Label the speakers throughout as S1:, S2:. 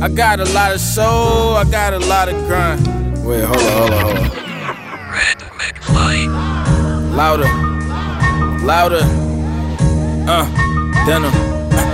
S1: got a lot of soul, I got a lot of grind. Wait, hold on.
S2: Red McFly.
S1: Louder. Denim.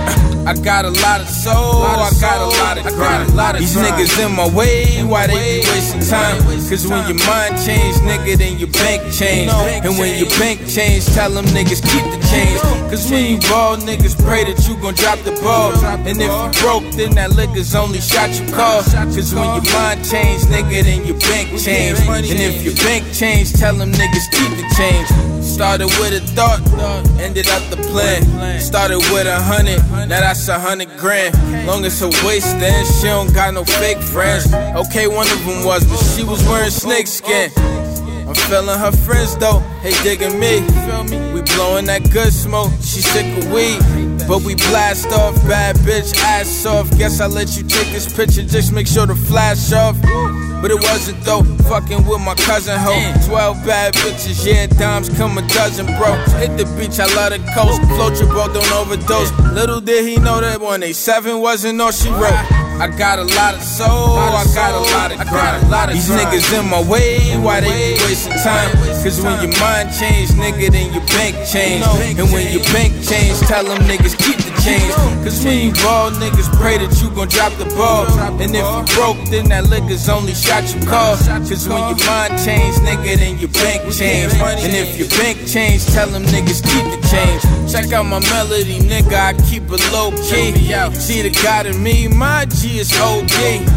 S1: I got a lot of soul, I got a lot of grind. These niggas in my way, why they be wasting time? Cause when your mind change, nigga, then your bank change. And when your bank change, tell them niggas keep the change. Cause when you ball, niggas pray that you gon' drop the ball. And if you broke, then that liquor's only shot you call. Cause when your mind change, nigga, then your bank change. And if your bank change, tell them niggas keep the change. Started with a thought, ended up the plan. Started with 100, now that's 100 grand. Long as her waist then, she don't got no fake friends. Okay, one of them was, but she was wearing snake skin. I'm feeling her friends though, they digging me. We blowing that good smoke, she sick of weed. But we blast off, bad bitch, ass off. Guess I let you take this picture, just make sure the flash off. But it wasn't though, fucking with my cousin ho. 12 bad bitches, yeah, dimes come a dozen, bro. Hit the beach, I love the coast. Float your boat, don't overdose. Little did he know that 187 wasn't all she wrote. I got a lot of soul, I got a lot of grind. These niggas in my way, why they be wasting time? Cause when your mind change, nigga, then your bank change. And when your bank change, tell them niggas keep the change. Cause when you ball, niggas pray that you gon' drop the ball. And if you broke, then that liquor's only shot you call. Cause when your mind change, nigga, then your bank change. And if your bank change, tell them niggas keep the change. Check out my melody, nigga, I keep it low key. See the God in me, my G is OD.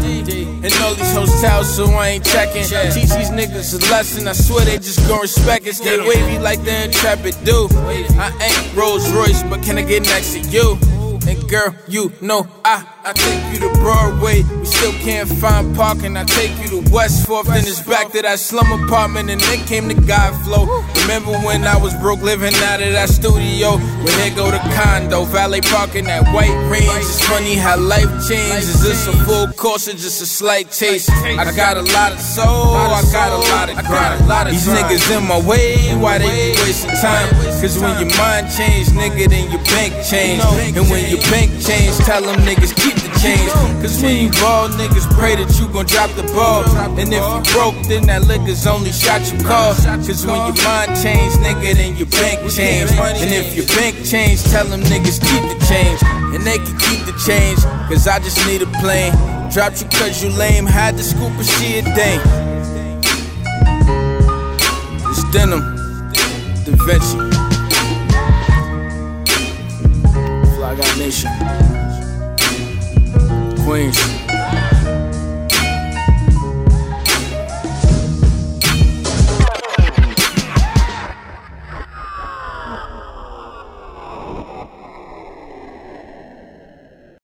S1: And all these hotels, so I ain't checking. Teach these niggas a lesson, I swear they just gon' respect it. Stay wavy like the Intrepid do. I ain't Rolls Royce, but can I get next to you? And girl, you know I take you to Broadway. We still can't find parking. I take you to West 4th, then it's back to that slum apartment, and then came the God Flow. Remember when I was broke living out of that studio? When they go to condo, valet parking that white range. It's funny how life changes. Is this a full course or just a slight taste? I got a lot of soul, I got a lot of grind. These niggas in my way, why they be wasting time? Cause when your mind change, nigga, then your bank change. And when your bank change, tell them niggas keep the change. Cause when you ball, niggas pray that you gon' drop the ball. And if you broke, then that liquor's only shot you call. Cause when your mind change, nigga, then your bank change. And if your bank change, tell them niggas keep the change. And they can keep the change, cause I just need a plane. Dropped you cause you lame, had to scoop a shit dang. It's Denim, Da Vinci, Fly God Nation, Queens.